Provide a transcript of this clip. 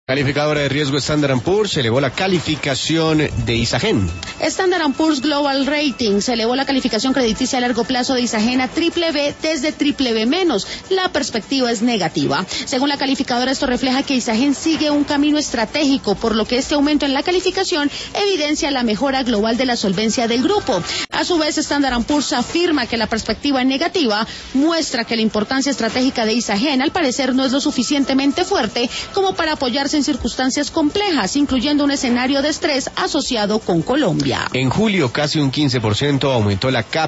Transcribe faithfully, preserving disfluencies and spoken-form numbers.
Calificadora de riesgo Standard and Poor's elevó la calificación de Isagen. Standard and Poor's Global Ratings elevó la calificación crediticia a largo plazo de Isagen a triple B desde triple B menos. La perspectiva es negativa. Según la calificadora, esto refleja que Isagen sigue un camino estratégico, por lo que este aumento en la calificación evidencia la mejora global de la solvencia del grupo. A su vez, Standard and Poor's afirma que la perspectiva negativa muestra que la importancia estratégica de Isagen al parecer no es lo suficientemente fuerte como para apoyarse en circunstancias complejas, incluyendo un escenario de estrés asociado con Colombia. En julio, casi un quince por ciento aumentó la